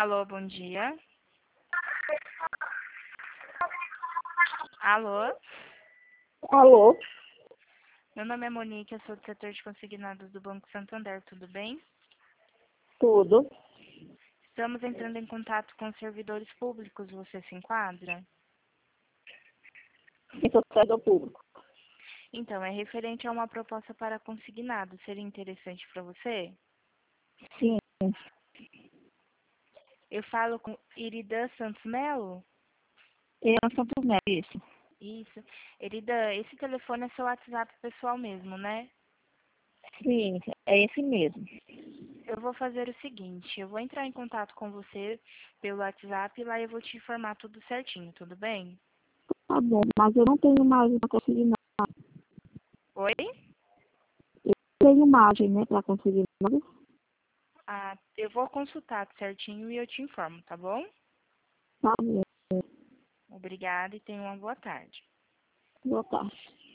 Alô, bom dia. Alô, Alô, meu nome é Monique, eu sou do setor de consignados do Banco Santander, tudo bem? tudo? Estamos entrando em contato com os servidores públicos, você se enquadra? Em sociedade público. Então, é referente a uma proposta para consignado, seria interessante para você? Sim, Eu falo com Iridan Santos Melo? eu sou do MEC, isso. Isso. Iridan, esse telefone é seu WhatsApp pessoal mesmo, né? Sim, é esse mesmo. Eu vou fazer o seguinte, eu vou entrar em contato com você pelo WhatsApp e lá eu vou te informar tudo certinho, tudo bem? Tá bom, mas eu não tenho margem para conseguir nada. Oi? Eu tenho margem, né, para conseguir nada. Ah, eu vou consultar certinho e eu te informo, tá bom? Tá bom, Obrigada e tenha uma boa tarde. boa tarde.